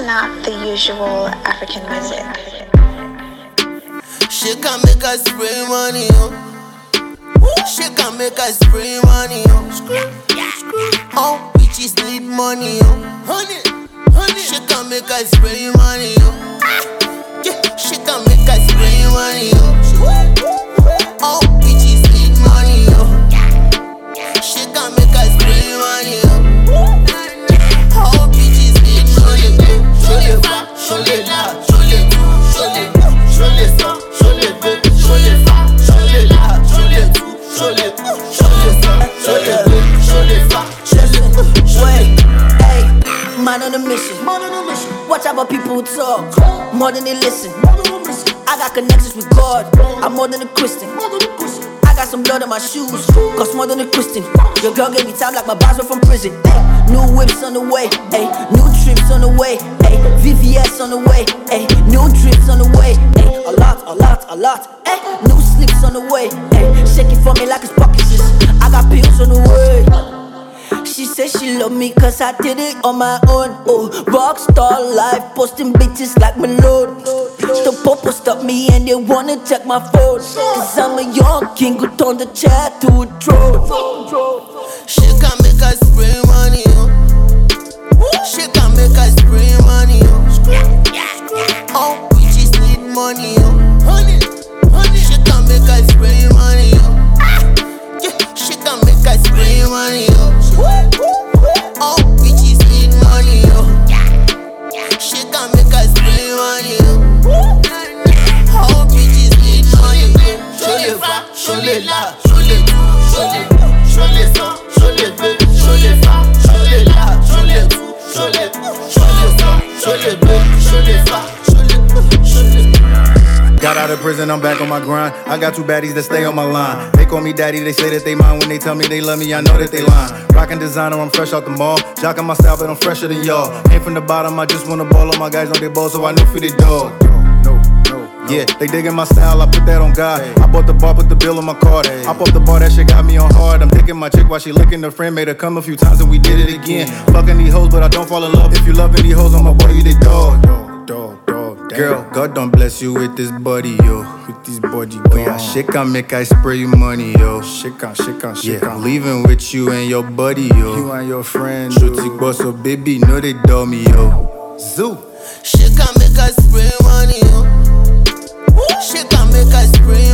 not the usual African music. She can make us spray money, oh. She can make us spray money, oh. Oh, bitches need money, oh. Honey, honey. She can make us spray money, oh. Yeah, she can make us spray money, oh. Oh, bitches need money, oh. She can make us spray money, oh. Oh, bitches need money, oh. Show les femmes, show les là, show les tout, show les tout, show les sangs, show les deux, show les femmes, show les là, show les tout, show les tout, show les sangs, show les deux, show les femmes, show les tout, show les tout. Hey, man on a mission. Watch out what people talk, more than they listen. I got connections with God, I'm more than a Christian. I got some blood on my shoes, cost more than a Christian. Your girl gave me time like my boss were from prison. Ay, new whips on the way, ay, new trips on the way, ay, VVS on the way, ay, new trips on the way, ay, a lot, ay, new slips on the way, ay, shake it for me like it's pockets. I got pills on the way. She said she love me cause I did it on my own. Oh, rockstar life, posting bitches like Malone. The popo stopped me and they wanna check my phone. Cause I'm a young king who turned the chair to a throne. She can make us spray money, oh. She can make us spray money, oh. Oh, bitches need money, oh. Honey, honey. She can make us spray money, oh. Yeah, she can make us spray money, oh. Oh, bitches need money, oh. She can make us spray money, oh. Oh, bitches need money, oh. Show les femmes, show les là, show les tout, show les tout, show les sangs, show les deux, show les femmes, show les là, show les tout, show les tout, show les sangs, show les deux, show les femmes, show les tout, show les tout. Got out of prison, I'm back on my grind. I got two baddies that stay on my line. They call me daddy, they say that they mine. When they tell me they love me, I know that they lying. Rockin' designer, I'm fresh out the mall. Jockin' my style, but I'm fresher than y'all. Came from the bottom, I just wanna ball. All my guys know they ball, so I know for the dog. Yeah, they digging my style, I put that on God. I bought the bar, put the bill on my card. I bought the bar, that shit got me on hard. I'm thinking my chick while she licking the friend. Made her come a few times and we did it again. Fucking these hoes, but I don't fall in love. If you loving these hoes, I'm a boy, you the dog. Girl, God don't bless you with this body, yo. With this body, go. Yeah, shit can make I spray you money, yo. Shit can. Yeah, I'm leaving with you and your buddy, yo. You and your friend, Shooty boss, so baby, know they dog me, yo. Zoo. She can make us spray money, oh. She can make us spray